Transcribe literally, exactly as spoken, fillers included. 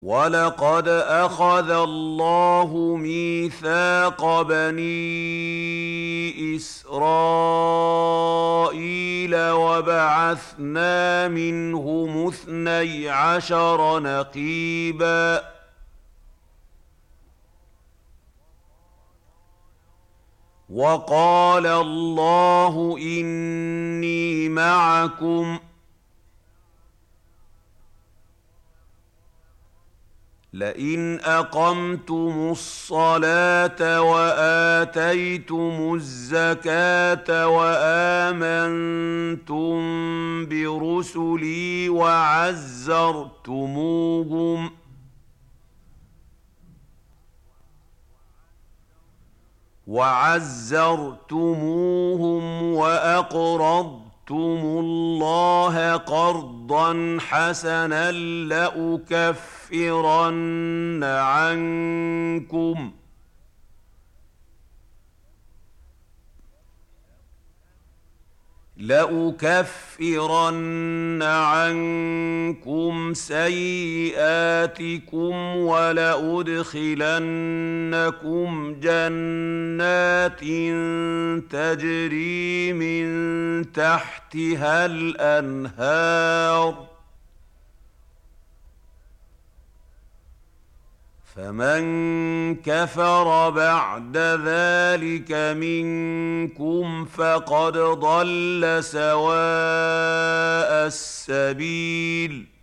وَلَقَدْ أَخَذَ اللَّهُ مِيثَاقَ بَنِي إِسْرَائِيلَ وَبَعَثْنَا مِنْهُمُ اثْنَيْ عَشَرَ نَقِيبًا ۖ وَقَالَ اللَّهُ إِنِّي مَعَكُمْ ۖ لئن أقمتم الصلاة وآتيتم الزكاة وآمنتم برسلي وعزرتموهم وعزرتموهم وأقرضتم الله قرضا حسنا لأكفرن عنكم لأكفرن عنكم سيئاتكم ولأدخلنكم جنات تجري من تحتها الأنهار فمن كفر بعد ذلك منكم فقد ضل سواء السبيل